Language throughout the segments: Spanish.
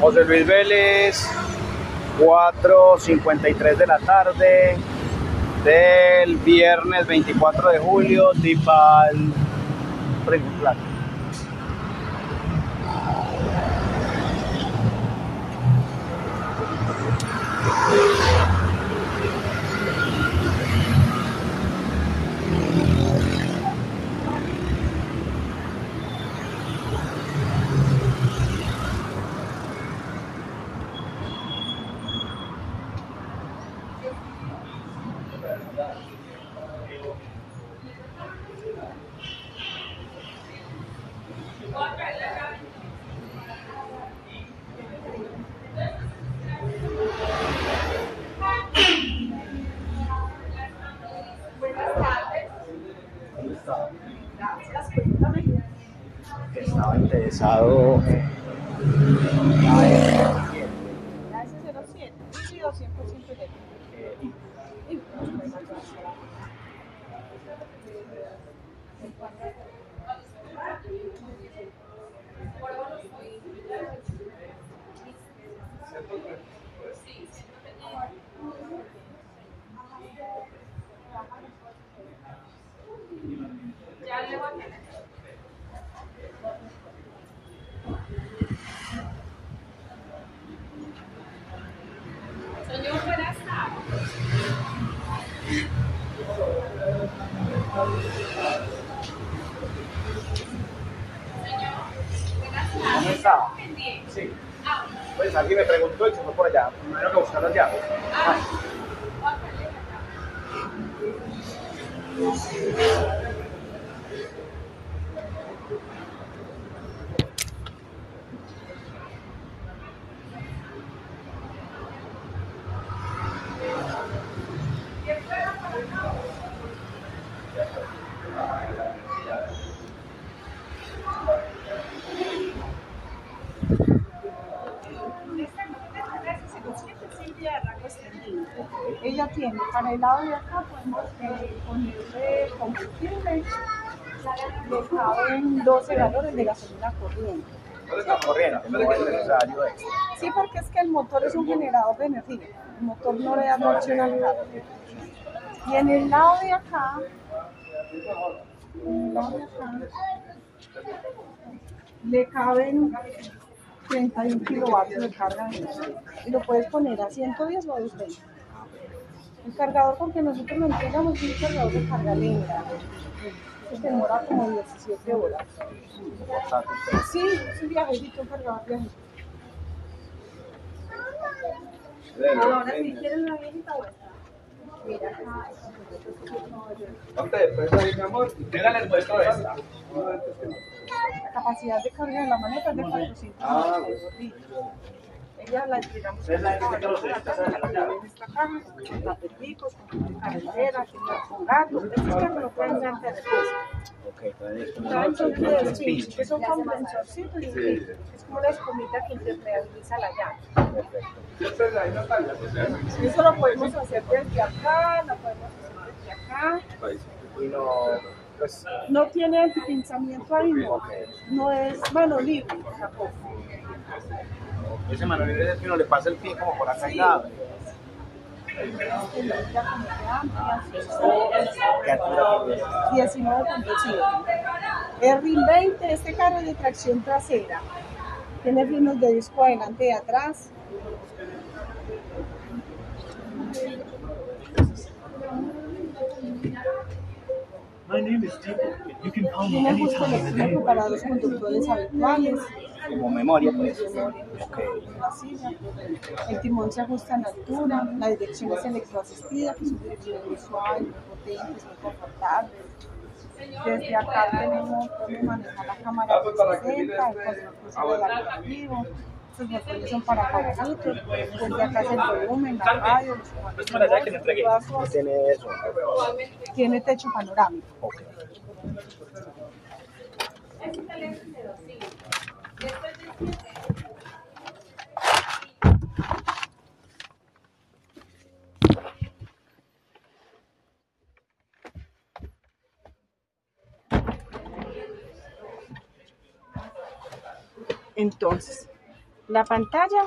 José Luis Vélez, 4:53 de la tarde del viernes 24 de julio, Tipal Principal. Estaba interesado en La S07, líquido 100% eléctrico. Señor, buenas tardes. ¿Cómo estaba? Sí. Pues alguien me preguntó y se fue por allá. Primero que buscar las llaves. Ella tiene, para el lado de acá podemos ponerle combustible, le caben 12 galones de gasolina corriente. Corriente, no es necesario eso. Sí, porque es que el motor es un generador de energía, el motor no le da tracción al carro. Y en el lado de acá, le caben 31 kilovatios de carga de energía. Y lo puedes poner a 110 o a 220. El cargador con que nosotros lo entregamos es un cargador de carga lenta. Se demora como 17 horas. Sí, es un viajecito, un cargador viajecito. Ahora, si quieren la viejita o esta. Mira acá. Pues ahí, mi amor, díganle el puesto de esta. La capacidad de carga de la maleta es de 492 litros. Ella la entregamos en la caja, en esta caja, con tapeticos, con carretera, con gatos. Estos carros lo pueden ver antes de peso. Traen choque de speech, que son compensadorcitos y un filtro. Es como una espumita que impermeabiliza la llanta. Eso lo podemos hacer desde acá, lo podemos hacer desde acá. Y no, pues, No tiene antipinzamiento ahí, no es mano libre tampoco. ese mano libre es que uno le pasa el pie como por acá y nada. 19.7. El RIN 20, este carro es de tracción trasera. Tiene frenos de disco adelante y atrás. Tiene ajuste electrónico para los conductores habituales. Como memoria, pues. La silla. El timón se ajusta en altura. La dirección es electroasistida, que es una dirección muy suave, muy potente, muy confortable. Desde acá podemos manejar la cámara 360, el control crucero de adaptativo. Estos botones son para caraditos. Desde acá es el volumen, la radio, los comandos. Tiene eso. Tiene techo panorámico. Okay. Entonces, La pantalla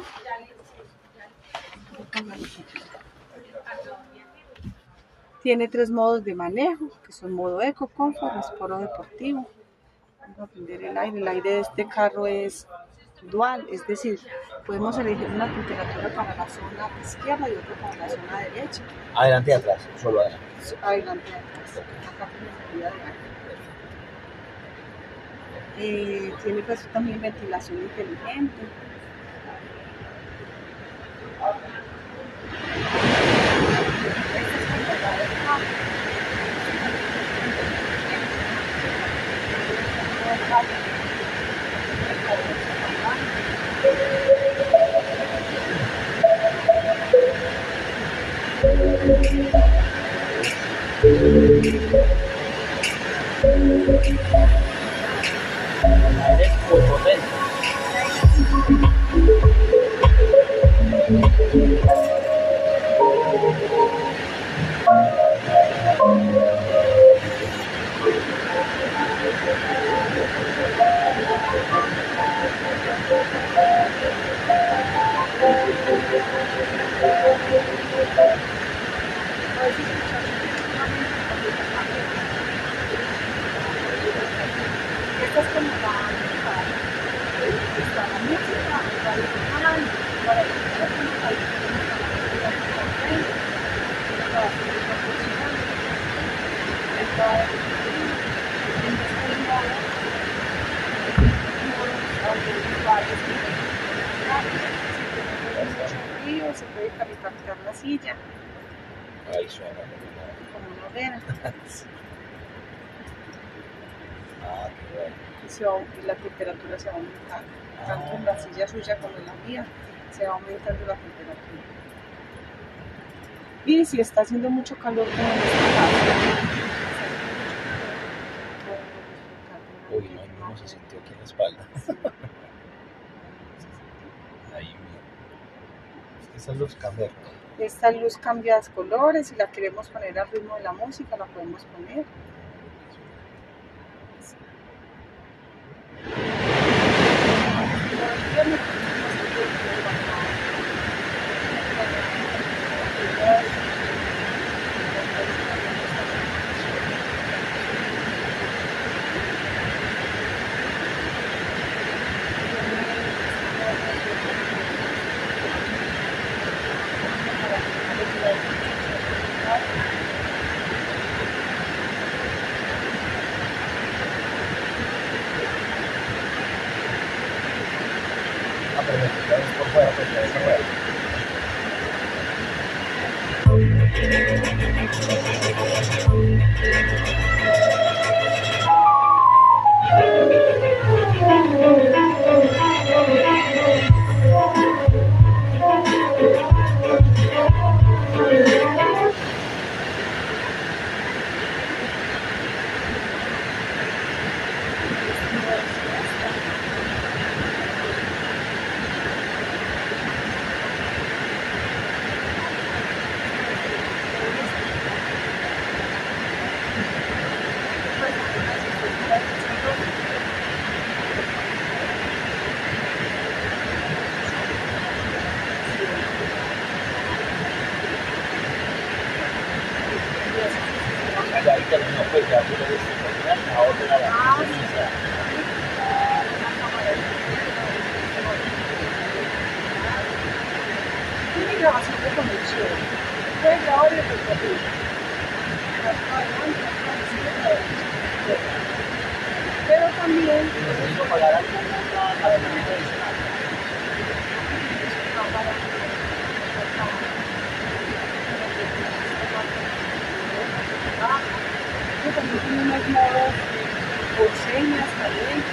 tiene 3 modos de manejo, que son modo eco, confort, esporo deportivo. Vamos a prender el aire. El aire de este carro es dual, es decir, podemos elegir una temperatura para la zona izquierda y otra para la zona derecha. Adelante y atrás, solo adelante. Adelante y atrás. Acá tiene salida de aire. Tiene pues también ventilación inteligente. Aire muy potente. Esta es como la música tradicional, para se puede calefactar la silla. Ahí suena Como una hoguera. Ah, qué bueno. Y la temperatura se va a aumentar. Tanto en la silla suya como en la mía se va aumentando la temperatura. Y si está haciendo mucho calor como en este caso, Uy, no se sintió aquí en la espalda. Ahí, mira. Esa luz cambia. esta luz cambia de colores. Si la queremos poner al ritmo de la música, la podemos poner. Ah, pero me quedamos por fuera, pues ya está fuera. Ya ahí terminó, pues ya tú le dices, ahora la inicia. Tiene grabación de conexión. Puede grabar el recorrido. Pero también Necesito pagar alguna abonamiento adicional. también tiene unos modos por señas también.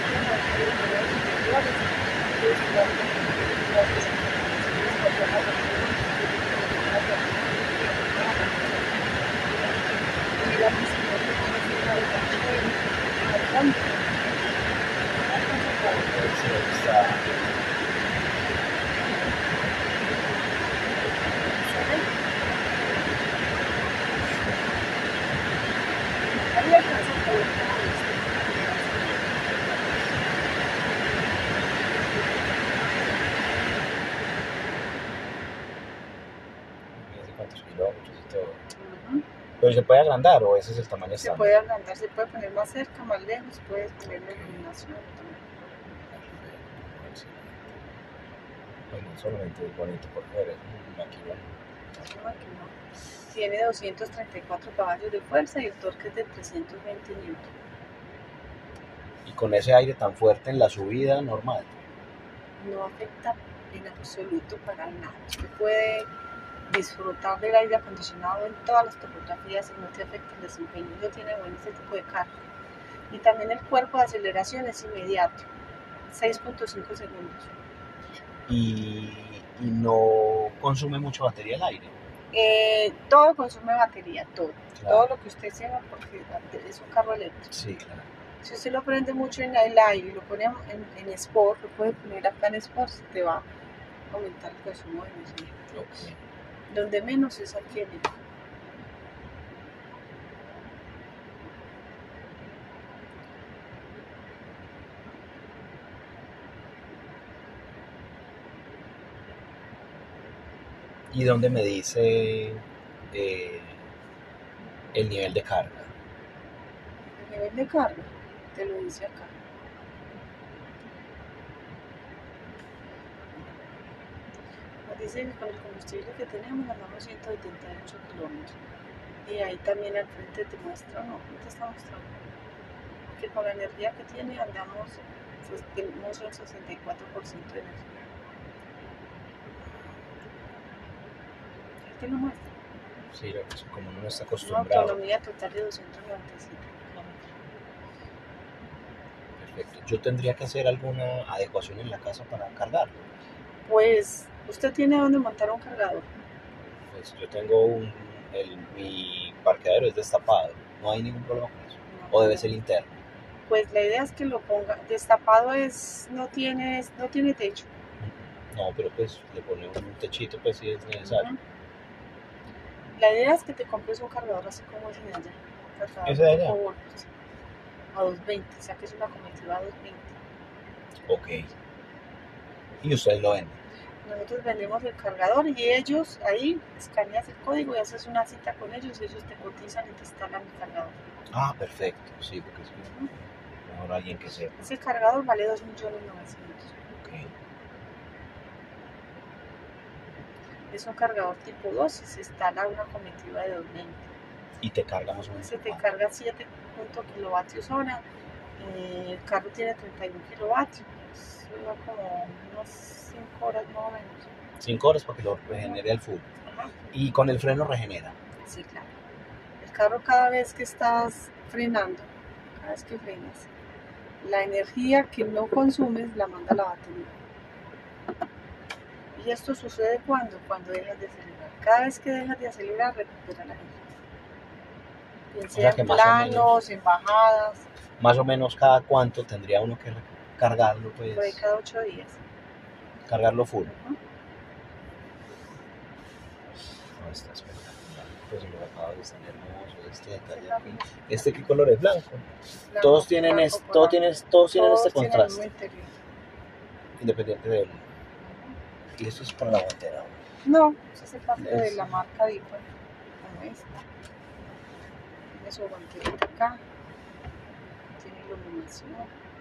¿Pero se puede agrandar o ese es el tamaño Se estándar? puede agrandar, se puede poner más cerca, más lejos, puedes poner la iluminación. Bueno, solamente es bonito por fuera, es una máquina. Tiene 234 caballos de fuerza y el torque es de 320 Newton. Y con ese aire tan fuerte en la subida normal. No afecta en absoluto para nada. Usted puede disfrutar del aire acondicionado en todas las topografías y no te afecta el desempeño. Eso tiene bueno este tipo de carro. Y también el cuerpo de aceleración es inmediato, 6.5 segundos. Y no consume mucho batería el aire. Todo consume batería, todo. Claro. Todo lo que usted sepa, porque es un carro eléctrico. Sí, claro. Si usted lo prende mucho en el aire y lo pone en Sport, lo puede poner acá en Sport, te va a aumentar el consumo de energía. Okay. Donde menos es aquí en el. ¿Y dónde me dice el nivel de carga? El nivel de carga, te lo dice acá. Nos dice que con el combustible que tenemos andamos 178 kilómetros. Y ahí también al frente te muestra, no te está mostrando, que con la energía que tiene andamos, pues, tenemos un 64% de energía. ¿Qué lo muestra? Sí, como uno no está Una acostumbrado. autonomía total de 297 kilómetros. Perfecto. ¿Yo tendría que hacer alguna adecuación en la casa para cargarlo? Pues, ¿usted tiene dónde montar un cargador? Pues yo tengo mi parqueadero es destapado. ¿No hay ningún problema con eso? No. ¿O debe ser interno? Pues la idea es que lo ponga, destapado no tiene techo. No, pero pues le pone un techito pues si es necesario. La idea es que te compres un cargador así como ese de allá. ¿Ese de allá? A 220, o sea que es una comitiva a 220. Ok. ¿Y ustedes lo venden? Nosotros vendemos el cargador y ellos ahí escaneas el código y haces una cita con ellos y ellos te cotizan y te instalan el cargador. Ah, perfecto, sí, porque es mejor alguien que sepa. Ese cargador vale 2.900.000. Okay. Es un cargador tipo 2 y se instala una comitiva de 220. ¿Y te carga más o menos? Se te carga 7 kilovatios hora. El carro tiene 31 kilovatios. Dura como unas 5 horas más o menos. 5 horas para que lo regenere al full. Ajá. ¿Y con el freno regenera? Sí, claro. El carro cada vez que estás frenando, cada vez que frenas, la energía que no consumes la manda la batería. Y esto sucede cuando dejas de acelerar. Cada vez que dejas de acelerar, recupera la energía. Bien sea en planos, en bajadas. Más o menos cada cuánto tendría uno que cargarlo, pues. Por ahí cada 8 días. Cargarlo full. Uh-huh. No, está espectacular. Pues los acabados están hermosos. Este detalle aquí. ¿Este qué color es? Blanco. Todos tienen este contraste. Independiente de él. Y esto es para la guantera. No, eso hace parte de la marca Deeper, como esta. Tiene su guanterita acá. Tiene iluminación.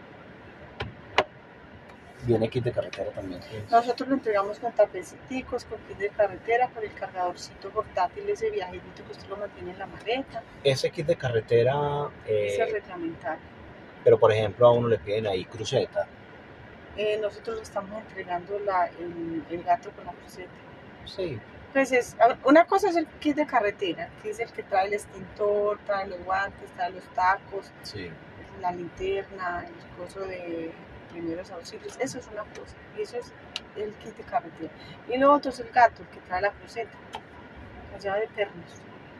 Viene kit de carretera también. Pues. Nosotros lo entregamos con tapecitos, con kit de carretera, con el cargadorcito portátil, ese viajerito que usted lo mantiene en la maleta. Ese kit de carretera... es el reglamentario. Pero por ejemplo a uno le piden ahí cruceta. Nosotros estamos entregando el gato con la cruceta. Sí. Pues una cosa es el kit de carretera, que es el que trae el extintor, trae los guantes, trae los tacos, sí. La linterna, el coso de primeros auxilios, eso es una cosa, y eso es el kit de carretera. Y lo otro es el gato, el que trae la cruceta, la llave de pernos.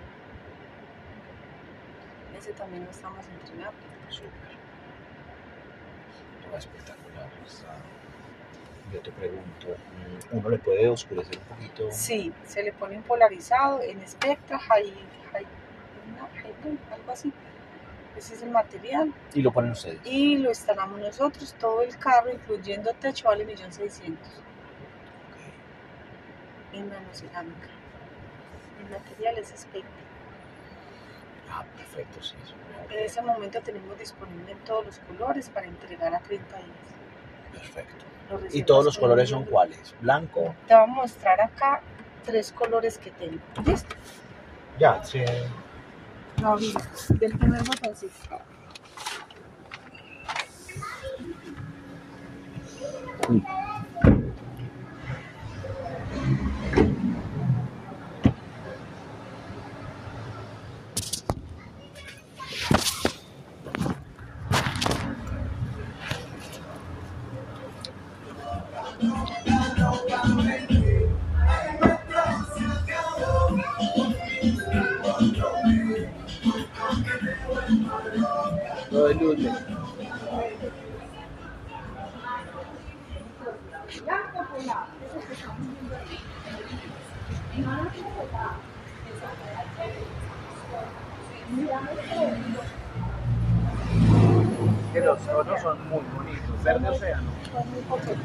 Ese también lo estamos entregando. Súper. Espectacular. Yo te pregunto, ¿uno le puede oscurecer un poquito? Sí, se le pone un polarizado en Spectra, algo así. Ese es el material. ¿Y lo ponen ustedes? Y lo instalamos nosotros, todo el carro, incluyendo techo, vale 1.600.000. En nanocerámica. El material es Spectra. Ah, perfecto, sí. En ese momento tenemos disponible en todos los colores para entregar a 30 días. Perfecto. Lo ¿Y reservas todos los con colores un son día. cuáles? ¿Blanco? Te voy a mostrar acá 3 colores que tengo. ¿Listo? Ya, sí. No, mira, del primer botoncito. Lo de lunes. Blanco polar, eso que estamos viendo aquí. Naranja polar, mira esto. Que los tonos son muy bonitos. Verde océano. Son muy coquetos.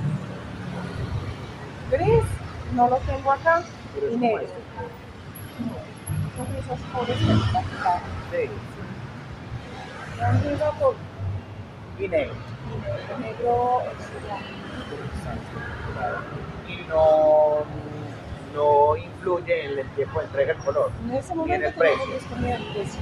Gris, no lo tengo acá, Pero es y como negro. este. Son esos colores espectaculares. Sí. Un gato Y negro. negro, Y no influye en el tiempo de entrega el color. en ese Ni en momento el tenemos precio. disponible el precio.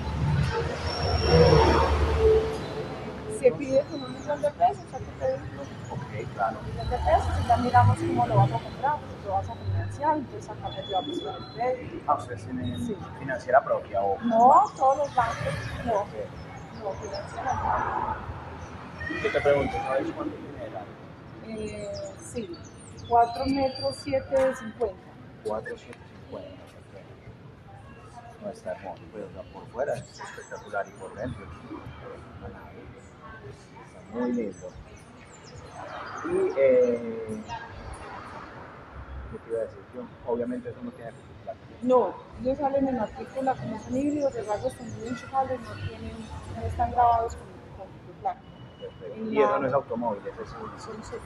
Se pide con un millón de pesos, o sea que pedimos Ok, claro. un millón de pesos y ya miramos cómo lo vas a comprar, si lo vas a financiar, entonces acá te llevamos con el crédito. Ah, ustedes tienen Sí. financiera propia o. No, todos los bancos, no financian. Yo te pregunto, ¿sabes cuánto tiene el área? Sí, 4 metros 7 de 50. 450. No está hermoso, pero por fuera es espectacular y por dentro está muy lindo. Y, ¿qué te iba a decir? Obviamente eso no tiene plata. No, ellos salen en matrícula como son híbridos de rasgos tendidos enchufables, no están grabados con tu placa. Y eso no es automóvil, eso es Son sub.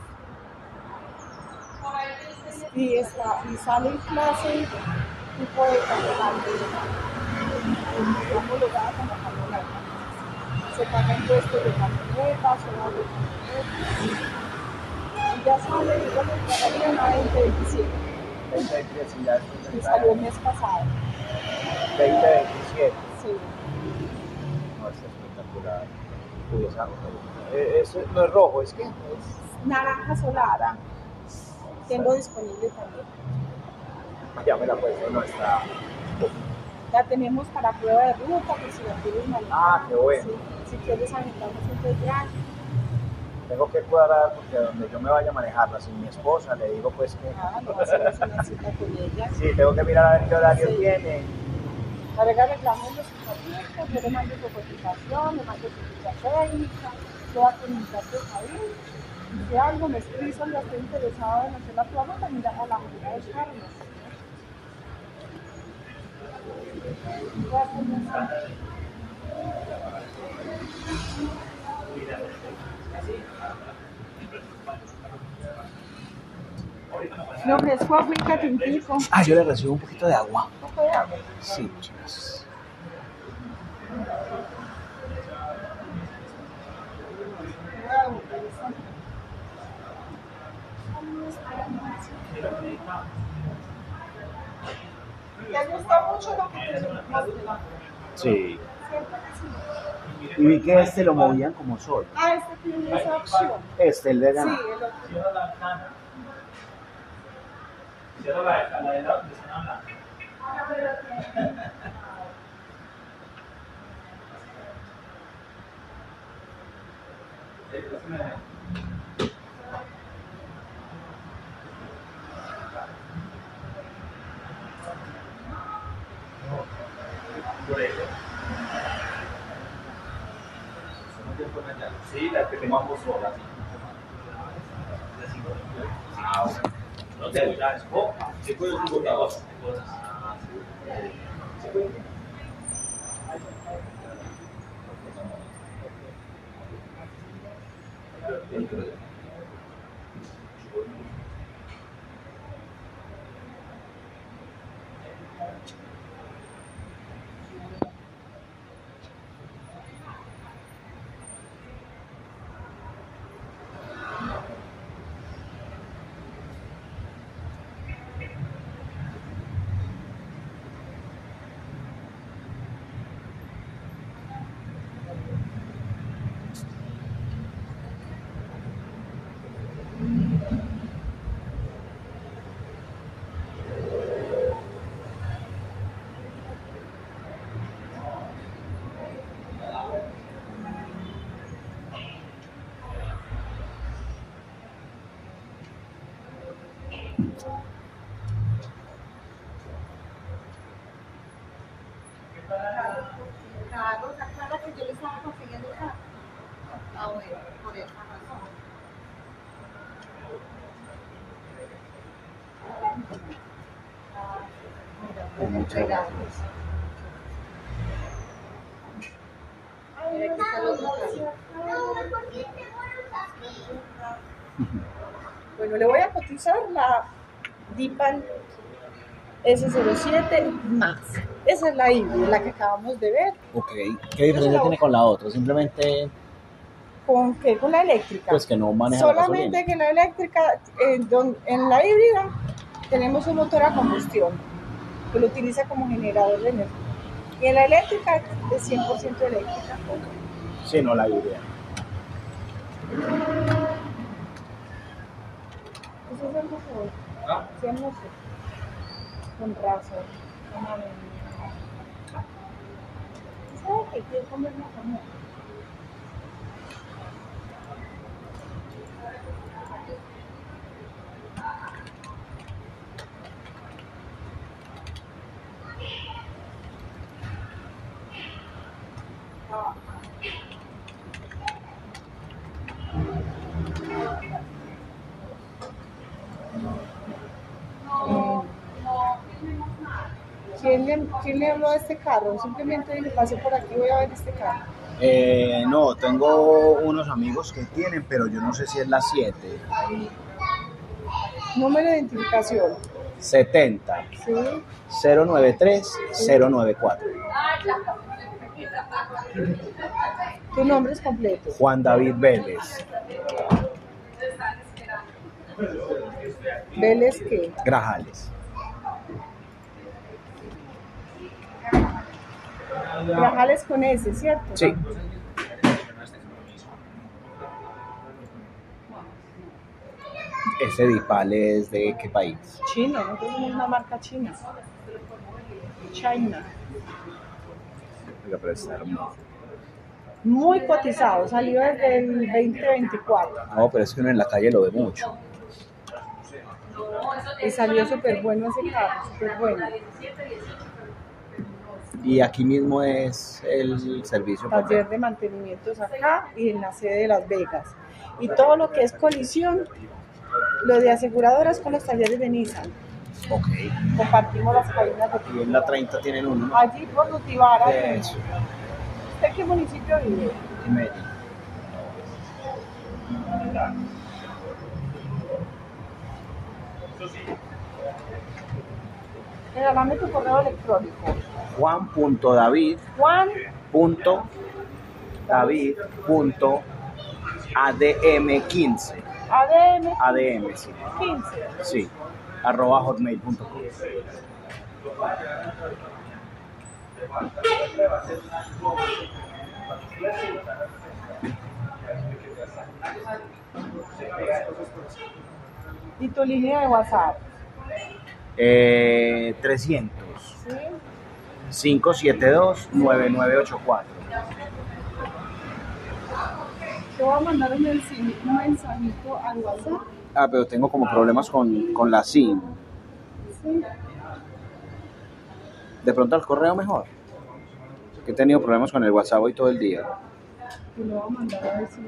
Y sale en clase tipo de camioneta, homologada como camioneta. Se paga impuestos de camionetas, horas de camionetas. Y ya sale, yo lo pagaría en la 2027. 2027, Que salió el mes pasado. 2027. Sí. No, es espectacular. Uy, esa eso no es rojo, es que es Naranja solar. Tengo disponible también. ya me la puedo, no está. La tenemos para prueba de ruta, que si la quieres manejar. Ah, qué bueno. Si quieres agendamos un test drive. Tengo que cuadrar porque donde yo me vaya a manejarla sin mi esposa, le digo pues que. No hacemos una cita con ella. Sí, tengo que mirar a ver qué horario Sí. tiene. Ahora arreglamos los servicios, yo le mando su cotización, le mando su ficha técnica, yo voy a comunicarte ahí. Si algo me escribes o estoy interesado en hacer la prueba, también llamo a la manera de buscarnos. Le ofrezco agüita, tintico. Ah, yo le recibo un poquito de agua. ¿Un poco de agua? Sí, muchas gracias. ¿Te gusta mucho lo que te mostré? Sí. Y vi que este lo movían como solo. Ah, este tiene esa opción. Este, el de Sí, ganar. el otro. Sí, la que tomamos sola. Ah, bueno. No te olvides, si puedes un botador. Carlos, ¿se acuerda que yo le estaba consiguiendo el carro? Ah, bueno, por esa razón. Muchas gracias. Mira, aquí está el otro carro. Bueno, le voy a cotizar la Dipan S07 más. Esa es la híbrida, la que acabamos de ver. Ok, ¿qué diferencia tiene con la otra? Simplemente, ¿Con qué? Con la eléctrica. pues que no maneja la Solamente gasolina. que la eléctrica, en la híbrida, tenemos un motor a combustión que lo utiliza como generador de energía. Y en la eléctrica es 100% eléctrica. Sí, no la idea. Eso es hermoso. Sí, hermoso. Con razón. ¿Sabe qué? Quiero comer una comida. ¿Quién le habló de este carro? Simplemente dije, pasé por aquí, voy a ver este carro. No, tengo unos amigos que tienen, pero yo no sé si es la 7. Número de identificación. 70 ¿Sí? 093 094. Tu nombre es completo. Juan David Vélez. ¿Vélez qué? Grajales. Grajales con S, ¿cierto? Sí. ¿Ese Dipal es de qué país? China, nosotros somos una marca china. China. Oiga, pero está hermoso. Muy cotizado, salió desde el 2024 No, pero es que uno en la calle lo ve mucho. y salió súper bueno ese carro, súper bueno. Y aquí mismo es el servicio. Taller de mantenimientos acá y en la sede de Las Vegas. Y todo lo que es colisión, lo de aseguradoras con los talleres de Nissan. Ok. Compartimos las cabinas de Y en la 30 tienen uno, ¿no? allí por Nutibara. Eso. ¿Usted qué municipio vive? Y Medellín. Regálame tu correo electrónico. Juan.david. Juan David.adm15. ADM, sí. 15. Sí. @hotmail.com. ¿Y tu línea de WhatsApp? 300 ¿Sí? 572-9984. Te voy a mandar un mensajito al WhatsApp. Ah, pero tengo como problemas con la SIM. Sí. De pronto al correo mejor. Que he tenido problemas con el WhatsApp hoy todo el día. Te lo voy a mandar a ver si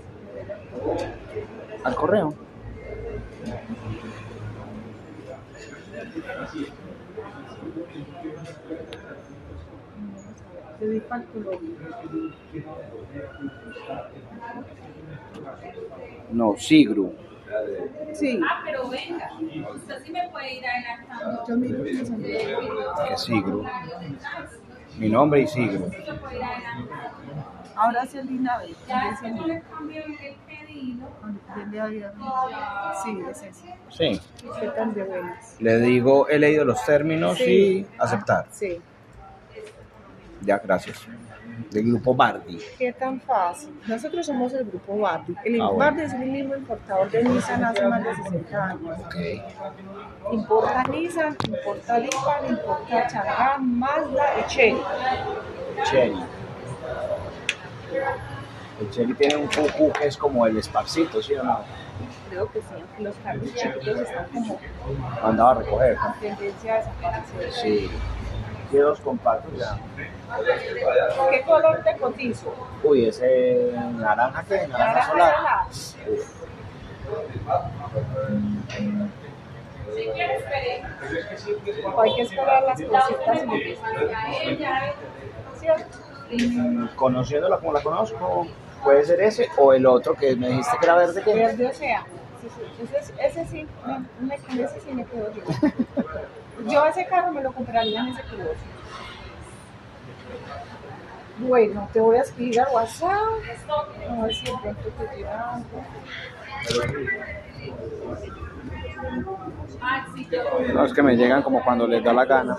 Al correo. te di para el color. No, Sigru. Sí. Ah, pero venga, usted sí me puede ir adelantando. Yo miro que son Que Sigru. Mi nombre y Sigru. Ahora sí el Dinave. Ya es que yo le cambio el pedido. Sí, es ese. Sí. Qué tan de buenas. Le digo, he leído los términos Sí. y aceptar. Sí. Ya, gracias. Del grupo Bardi. ¿Qué tan fácil? Nosotros somos el grupo Bardi. El Ah, bueno. Bardi es el mismo importador de Nissan hace más de 60 años. Ok. Importa Nissan, importa Lipar, importa Chang'an, Mazda y Chery. Chery. El Chery tiene un QQ que es como el Sparcito, ¿sí o no? Creo que sí, aunque los carros chiquitos están como Mandaba a recoger. con tendencia a desaparecer. Sí. Tiene dos compactos ya. ¿Qué color te cotizo? Uy, ese naranja que naranja solar. Uf. O hay que esperar las cositas y ¿cierto? Conociéndola como la conozco, puede ser ese o el otro que me dijiste que era verde. ¿Qué? Verde océano. Ese sí, con ese sí me quedo yo. Yo ese carro me lo compraría en ese color. Bueno, te voy a escribir al WhatsApp. A ver si de pronto te llega algo. No, es que me llegan como cuando les da la gana.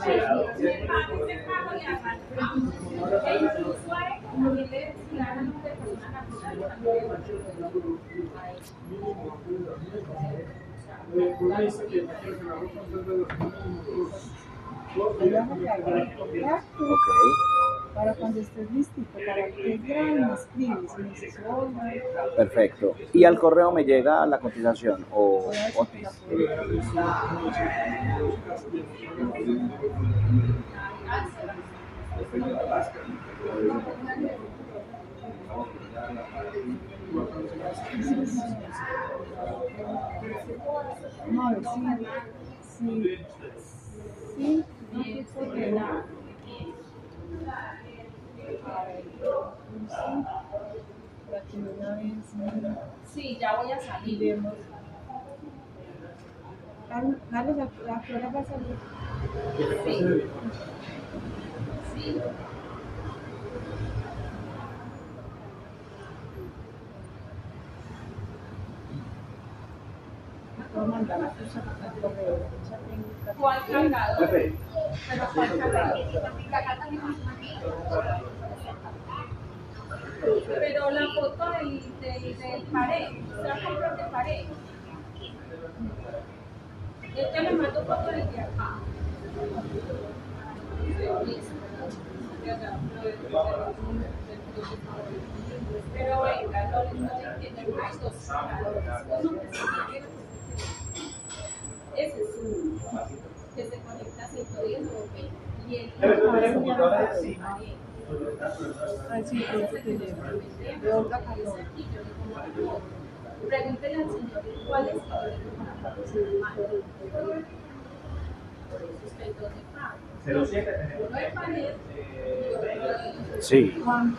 Ok. Para cuando estés listito, para que me escribes, me dices, hola. Perfecto. ¿Y al correo me llega la cotización o Vamos a ver si Sí, ya voy a salir. Carlos, ¿a qué hora va a salir? Sí. Sí. Voy a mandar a tu correo. ¿Cuál cargador? ¿Pero cuál cargador? Pero la foto del pared, ¿se la compró de pared? Yo te le mando foto desde acá. Pero venga, no entiendo. Hay dos cargadores. Uno que se ese es uno, que se conecta a 110 y el Ay, sí, pero eso te lleva. De Olga Carlos. Pregúntele al señor cuál es el de Sí.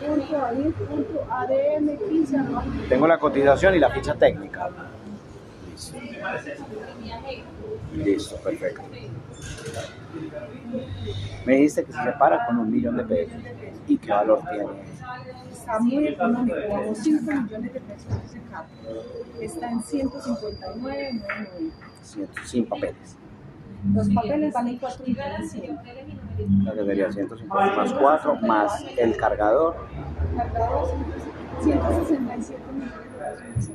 Juan.adm15. Tengo la cotización y la ficha técnica. Listo. Listo, perfecto. Me dijiste que se separa con 1 millón de pesos. ¿Y qué valor tiene? Está muy económico, vamos 5 millones de pesos ese carro. Está en 159,990. Sin papeles. Los papeles valen 4.100. La que sería 150 más 4 más el cargador. Cargador 167 millones de pesos.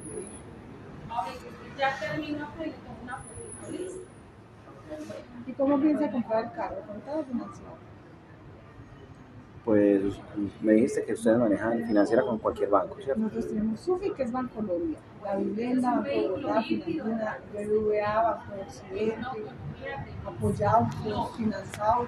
Ya termino con una foto, ¿listo? ¿Y cómo piensa comprar el carro? ¿Contado o financiado? Pues me dijiste que ustedes manejan financiera con cualquier banco, ¿cierto? Nosotros tenemos SUFI, que es Bancolombia, La Vivienda, Banco Bogotá, Finandina, BBVA, Banco de Occidente, Apoyado, Finanzado.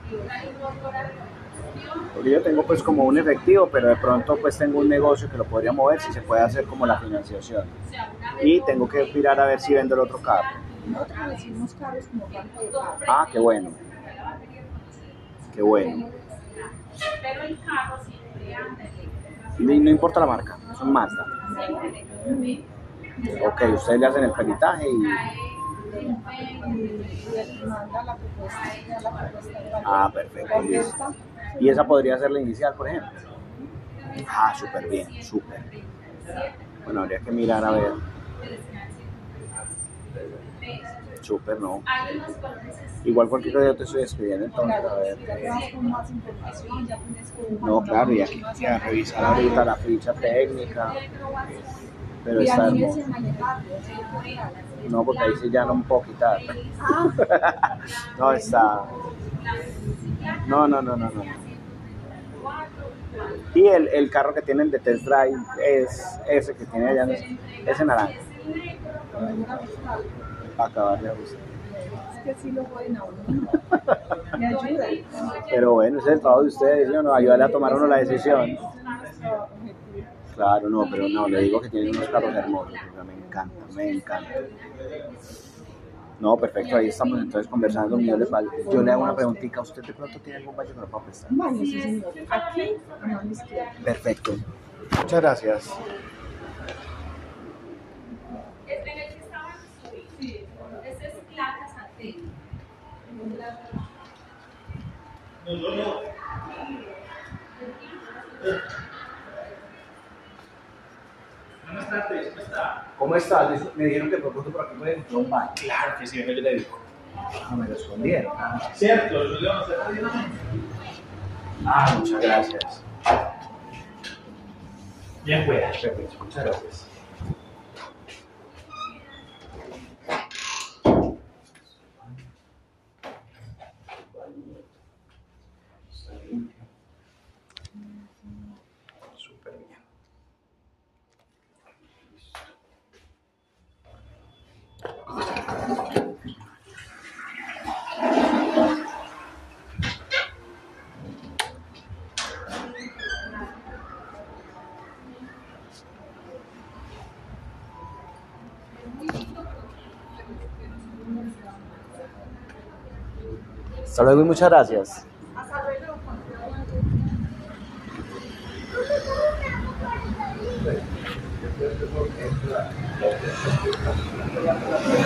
Porque yo tengo pues como un efectivo, pero de pronto pues tengo un negocio que lo podría mover si se puede hacer como la financiación. Y tengo que mirar a ver si vendo el otro carro. Nosotros recibimos carros como banco de pago. Ah, qué bueno. Qué bueno. Pero el carro siempre anda. Y no importa la marca, es un Mazda. Ok, ustedes le hacen el peritaje y... Manda la propuesta. Ah, perfecto, listo. Y esa podría ser la inicial, por ejemplo. Ah, súper bien, súper. Bueno, habría que mirar a ver. Súper, no. Hay unos colores. Igual cualquier cosa yo te estoy escribiendo entonces, a ver. Ya te vas con más información, ya tienes como No, claro, y aquí ya revisar ahorita la ficha técnica. Pero y está a mí hermoso. se manejarlo, ¿sí? No, porque ahí sí ya no me puedo quitar. No, está. No. Y el carro que tienen de test drive es ese que tiene allá, ese naranja. Para acabar de ajustar. Es que sí lo pueden a uno. Me ayuda. Pero bueno, ese es el trabajo de ustedes, ¿sí o no? Ayudarle a tomar uno la decisión. Claro, no, pero no, le digo que tienen unos carros hermosos. Me encanta. No, perfecto, ahí estamos entonces conversando. Yo le hago una preguntita. ¿Usted de pronto tiene algún baño que nos pueda prestar? Vale, sí, señor. Aquí, no, a la izquierda. Perfecto. Muchas gracias. En el que estaba sí. Ese es Plaza Santelmo. Buenas tardes, ¿cómo está? ¿Cómo estás? Me dijeron que pronto por aquí pueden encontrar un baño. Claro que sí, venga, yo le digo. Ah, me lo escondieron. Cierto, los leones se perdieron. Ah, muchas gracias. Bien, pues. Perfecto, muchas gracias. Súper bien. Hasta luego y muchas gracias. Hasta luego.